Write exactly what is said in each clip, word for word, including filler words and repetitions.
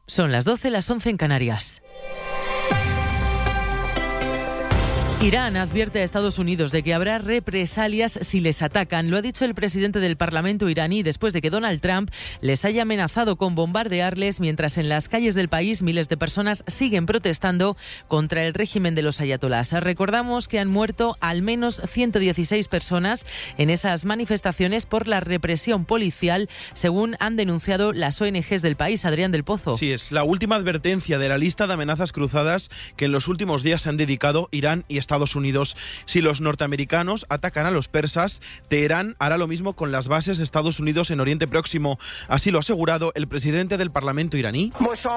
Son las doce, las once en Canarias. Irán advierte a Estados Unidos de que habrá represalias si les atacan. Lo ha dicho el presidente del Parlamento iraní después de que Donald Trump les haya amenazado con bombardearles, mientras en las calles del país miles de personas siguen protestando contra el régimen de los ayatolás. Recordamos que han muerto al menos ciento dieciséis personas en esas manifestaciones por la represión policial, según han denunciado las O N Ges del país. Adrián del Pozo. Sí, es la última advertencia de la lista de amenazas cruzadas que en los últimos días se han dedicado Irán y Estados Unidos. Si los norteamericanos atacan a los persas, Teherán hará lo mismo con las bases de Estados Unidos en Oriente Próximo. Así lo ha asegurado el presidente del Parlamento iraní,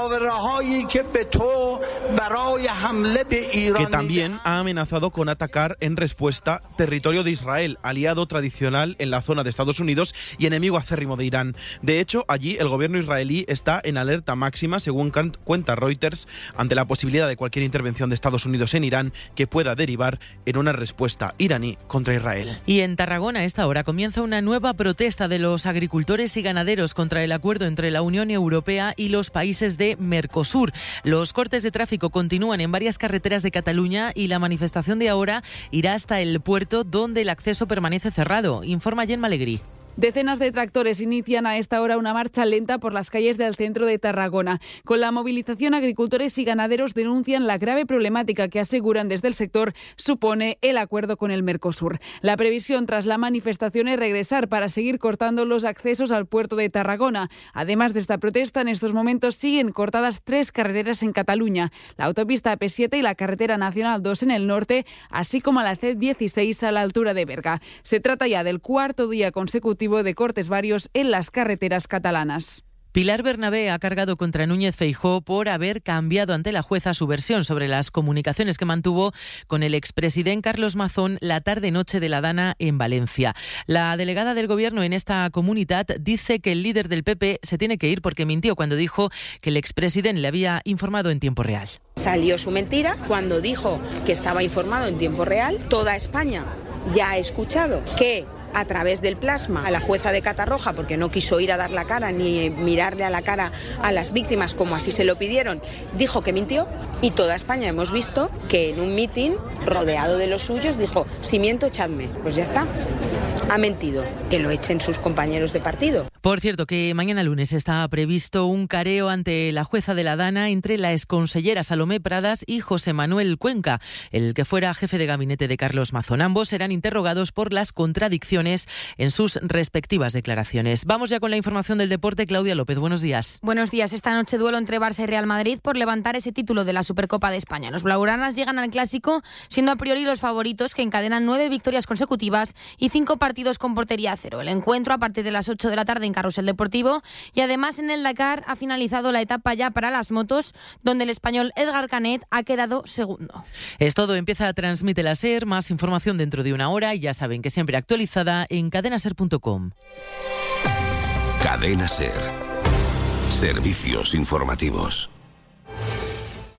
que también ha amenazado con atacar en respuesta territorio de Israel, aliado tradicional en la zona de Estados Unidos y enemigo acérrimo de Irán. De hecho, allí el gobierno israelí está en alerta máxima, según cuenta Reuters, ante la posibilidad de cualquier intervención de Estados Unidos en Irán que pueda derivar en una respuesta iraní contra Israel. Y en Tarragona a esta hora comienza una nueva protesta de los agricultores y ganaderos contra el acuerdo entre la Unión Europea y los países de Mercosur. Los cortes de tráfico continúan en varias carreteras de Cataluña y la manifestación de ahora irá hasta el puerto, donde el acceso permanece cerrado. Informa Gemma Alegrí. Decenas de tractores inician a esta hora una marcha lenta por las calles del centro de Tarragona. Con la movilización, agricultores y ganaderos denuncian la grave problemática que aseguran desde el sector supone el acuerdo con el Mercosur. La previsión tras la manifestación es regresar para seguir cortando los accesos al puerto de Tarragona. Además de esta protesta, en estos momentos siguen cortadas tres carreteras en Cataluña: la autopista A P siete y la carretera nacional dos en el norte, así como la C dieciséis a la altura de Berga. Se trata ya del cuarto día consecutivo de cortes varios en las carreteras catalanas. Pilar Bernabé ha cargado contra Núñez Feijóo por haber cambiado ante la jueza su versión sobre las comunicaciones que mantuvo con el expresidente Carlos Mazón la tarde-noche de la Dana en Valencia. La delegada del Gobierno en esta comunidad dice que el líder del P P se tiene que ir porque mintió cuando dijo que el expresidente le había informado en tiempo real. Salió su mentira cuando dijo que estaba informado en tiempo real. Toda España ya ha escuchado que a través del plasma a la jueza de Catarroja, porque no quiso ir a dar la cara ni mirarle a la cara a las víctimas como así se lo pidieron, dijo que mintió, y toda España hemos visto que en un mitin rodeado de los suyos dijo: si miento, echadme. Pues ya está, ha mentido, que lo echen sus compañeros de partido. Por cierto, que mañana lunes está previsto un careo ante la jueza de la Dana entre la exconsellera Salomé Pradas y José Manuel Cuenca, el que fuera jefe de gabinete de Carlos Mazón. Ambos serán interrogados por las contradicciones en sus respectivas declaraciones. Vamos ya con la información del deporte. Claudia López, buenos días. Buenos días. Esta noche duelo entre Barça y Real Madrid por levantar ese título de la Supercopa de España. Los blaugranas llegan al Clásico siendo a priori los favoritos, que encadenan nueve victorias consecutivas y cinco partidos con portería a cero. El encuentro a partir de las ocho de la tarde en Carrusel Deportivo, y además en el Dakar ha finalizado la etapa ya para las motos, donde el español Edgar Canet ha quedado segundo. Es todo, empieza a Transmite la SER, más información dentro de una hora y ya saben que siempre actualizada en cadena ser punto com. Cadena SER. Servicios informativos.